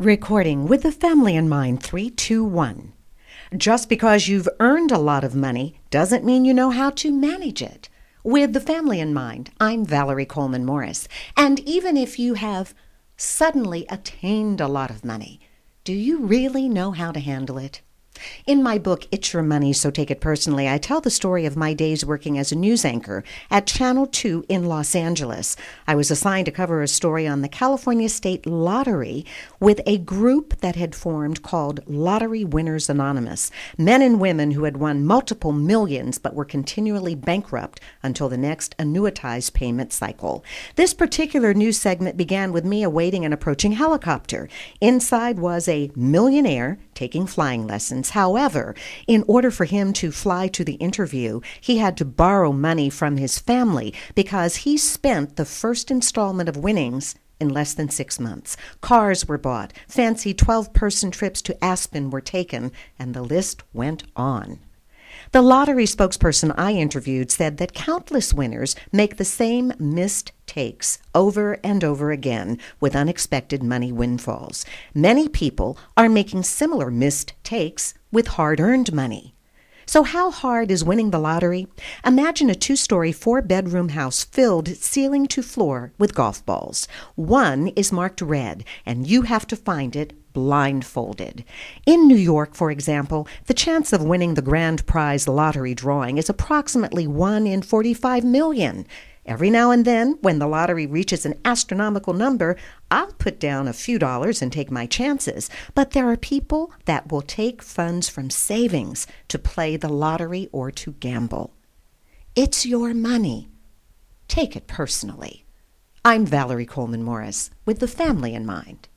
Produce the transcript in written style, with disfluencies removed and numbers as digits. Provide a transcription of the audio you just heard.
Recording with the family in mind. 3, 2, 1. Just because you've earned a lot of money doesn't mean you know how to manage it. With the family in mind, I'm Valerie Coleman Morris. And even if you have suddenly attained a lot of money, do you really know how to handle it? In my book, It's Your Money, So Take It Personally, I tell the story of my days working as a news anchor at Channel 2 in Los Angeles. I was assigned to cover a story on the California State Lottery with a group that had formed called Lottery Winners Anonymous, men and women who had won multiple millions but were continually bankrupt until the next annuitized payment cycle. This particular news segment began with me awaiting an approaching helicopter. Inside was a millionaire taking flying lessons. However, in order for him to fly to the interview, he had to borrow money from his family because he spent the first installment of winnings in less than 6 months. Cars were bought, fancy 12-person trips to Aspen were taken, and the list went on. The lottery spokesperson I interviewed said that countless winners make the same missed takes over and over again with unexpected money windfalls. Many people are making similar missed takes with hard-earned money. So how hard is winning the lottery? Imagine a 2-story, 4-bedroom house filled ceiling to floor with golf balls. One is marked red, and you have to find it blindfolded. In New York, for example, the chance of winning the grand prize lottery drawing is approximately 1 in 45 million. Every now and then, when the lottery reaches an astronomical number, I'll put down a few dollars and take my chances. But there are people that will take funds from savings to play the lottery or to gamble. It's your money. Take it personally. I'm Valerie Coleman Morris with the family in mind.